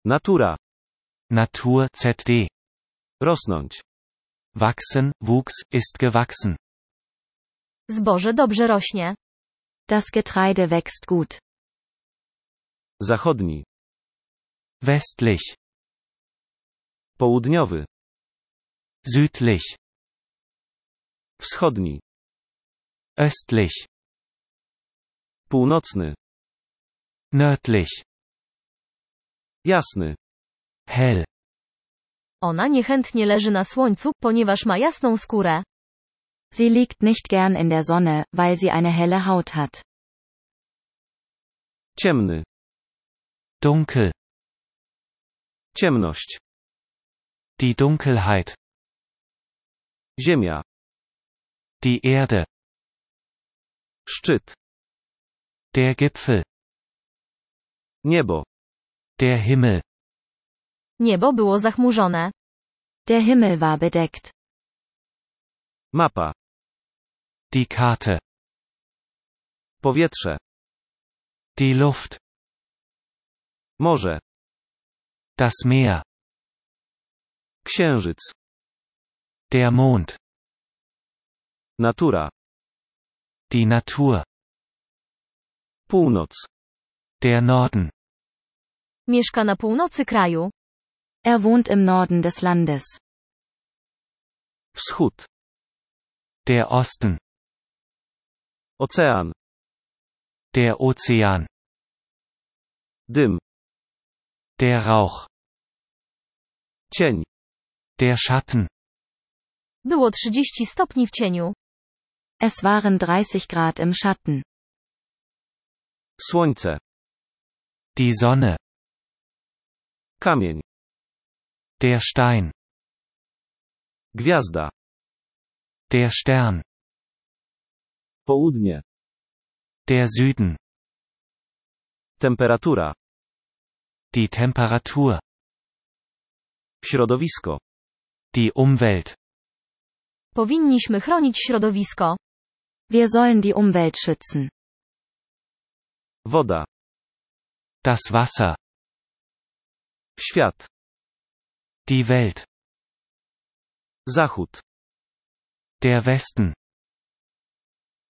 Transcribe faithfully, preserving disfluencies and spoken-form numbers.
Natura. Natur Z D. Rosnąć. Wachsen, wuchs, ist gewachsen. Zboże dobrze rośnie. Das Getreide wächst gut. Zachodni. Westlich. Południowy. Südlich. Wschodni. Östlich. Północny. Nördlich. Jasny. Hell. Ona niechętnie leży na słońcu, ponieważ ma jasną skórę. Sie liegt nicht gern in der Sonne, weil sie eine helle Haut hat. Ciemny. Dunkel. Ciemność. Die Dunkelheit. Ziemia. Die Erde. Szczyt. Der Gipfel. Niebo. Der Himmel. Niebo było zachmurzone. Der Himmel war bedeckt. Mapa. Die Karte. Powietrze. Die Luft. Morze. Das Meer. Księżyc. Der Mond. Natura. Die Natur. Północ. Der Norden. Mieszka na północy kraju. Er wohnt im Norden des Landes. Wschód. Der Osten. Ocean. Der Ozean. Dym. Der Rauch. Cień. Der Schatten. Było trzydzieści stopni w cieniu. Es waren dreißig Grad im Schatten. Słońce. Die Sonne. Kamień. Der Stein. Gwiazda. Der Stern. Południe. Der Süden. Temperatura. Die Temperatur. Środowisko. Die Umwelt. Powinniśmy chronić środowisko. Wir sollen die Umwelt schützen. Woda. Das Wasser. Świat. Die Welt. Zachód. Der Westen.